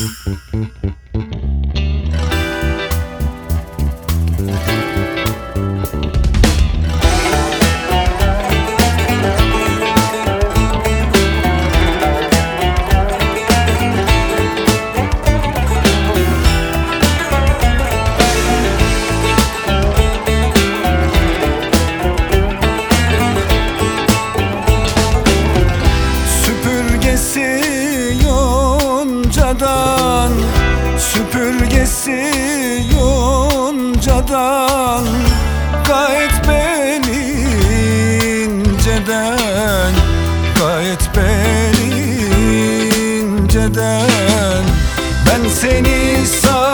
Süpürgesi yoncadan, gayet beni inceden, gayet beni inceden. Ben seni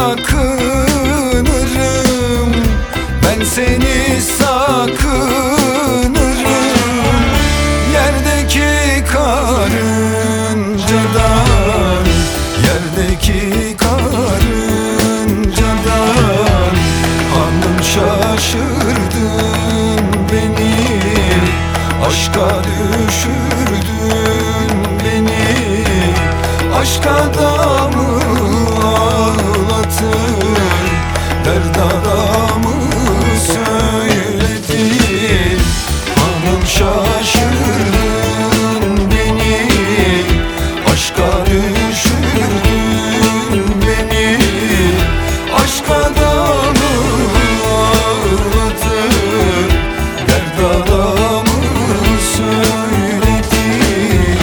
sakınırım, ben seni sakınırım. Yerdeki karıncadan, yerdeki karıncadan. Hanım şaşırdın beni, aşka düşürdün beni. Aşk adamı ağlatır, dert adamı söyletir. Hanım şaşırdın beni, aşka düşürdün beni. Aşk adamı ağlatır, dert adamı söyletir.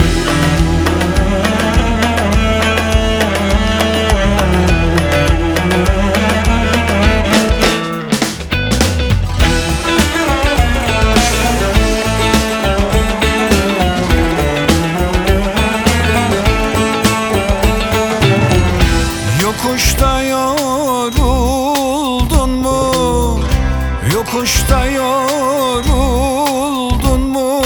Yokuşta yoruldun mu? Yokuşta yoruldun mu?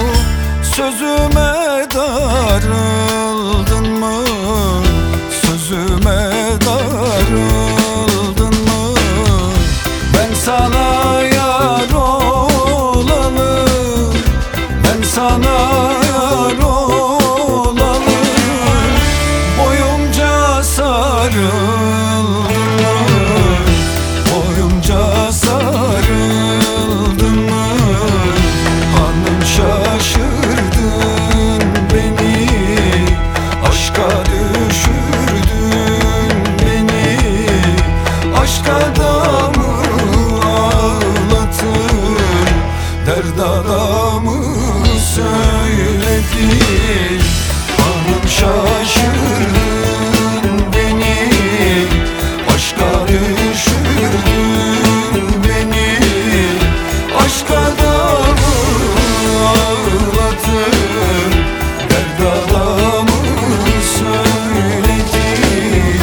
Sözüme darıldın mı? Sözüme darıldın mı? Ben sana yar olalı, ben sana yar olalı. Boyumca sarıldın mı? Boyumca sarıldın mı? Hanım şaşırdın beni, aşka düşürdün beni. Aşk adamı ağlatır, dert adamı söyletir. Hanım şaşırdın beni, aşka düşürdün beni. Aşk adamı ağlatır, dert adamı söyletir.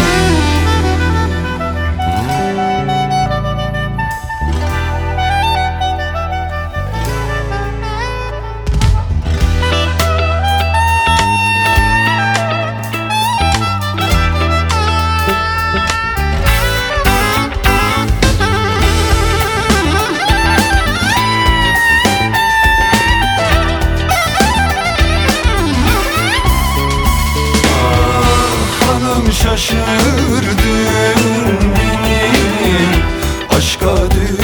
Şaşırdın beni, aşka düşürdün.